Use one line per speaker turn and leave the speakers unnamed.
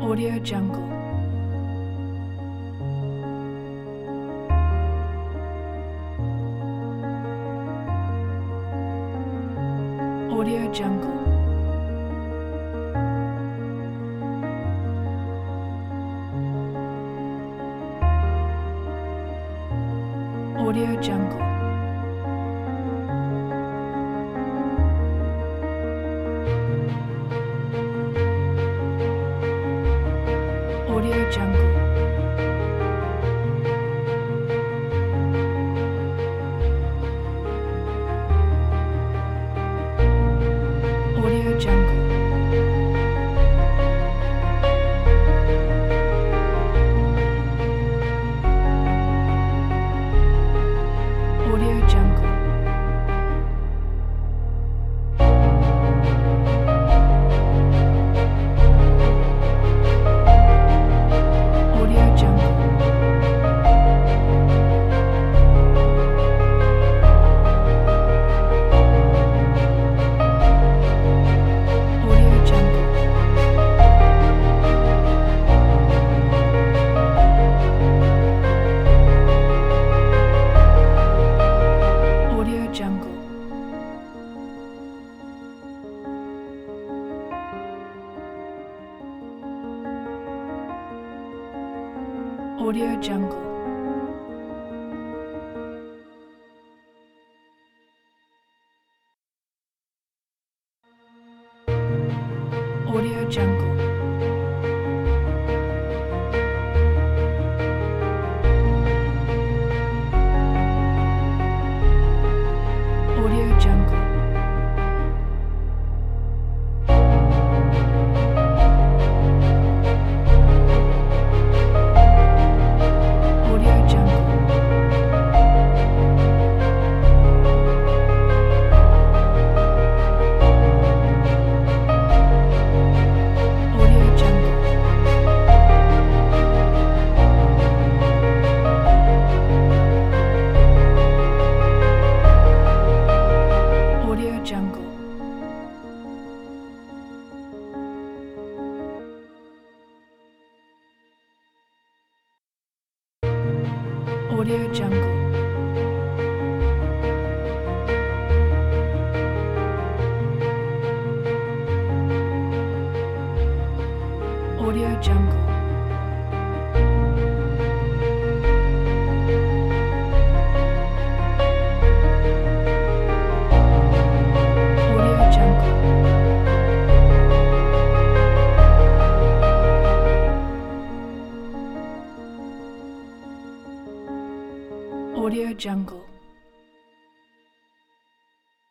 Audio Jungle. Audio Jungle. Audio Jungle. Audio Jungle. Audio Jungle. Audio Jungle. Audio Jungle. Audio Jungle. Audio Jungle. Audio Jungle. Audio Jungle. Audio Jungle. Audio Jungle. Audio Jungle. Audio Jungle. Audio Jungle. Audio Jungle. Audio Jungle. Audio Jungle.